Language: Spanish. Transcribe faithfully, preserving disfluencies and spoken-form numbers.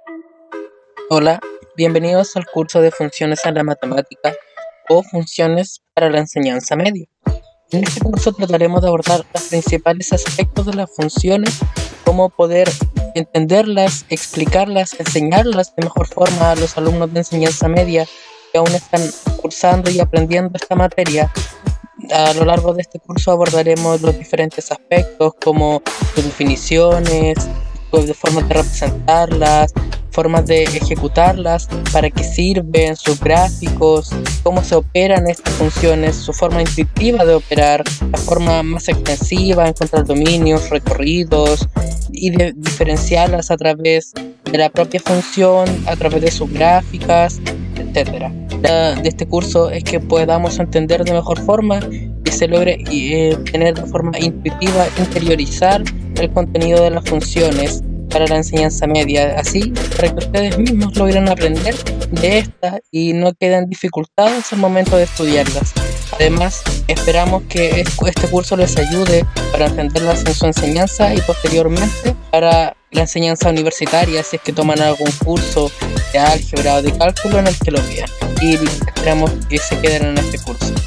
Hola, bienvenidos al curso de Funciones en la Matemática o Funciones para la Enseñanza Media. En este curso trataremos de abordar los principales aspectos de las funciones, cómo poder entenderlas, explicarlas, enseñarlas de mejor forma a los alumnos de enseñanza media que aún están cursando y aprendiendo esta materia. A lo largo de este curso abordaremos los diferentes aspectos como sus definiciones, de formas de representarlas, formas de ejecutarlas, para qué sirven, sus gráficos, cómo se operan estas funciones, su forma intuitiva de operar, la forma más extensiva, encontrar dominios, recorridos y de diferenciarlas a través de la propia función, a través de sus gráficas, etcétera. La de este curso es que podamos entender de mejor forma y se logre eh, tener de forma intuitiva, interiorizar el contenido de las funciones para la enseñanza media, así para que ustedes mismos logren aprender de esta y no queden dificultados al momento de estudiarlas. Además, esperamos que este curso les ayude para entenderlas en su enseñanza y posteriormente para la enseñanza universitaria, si es que toman algún curso de álgebra o de cálculo en el que lo vean. Y esperamos que se queden en este curso.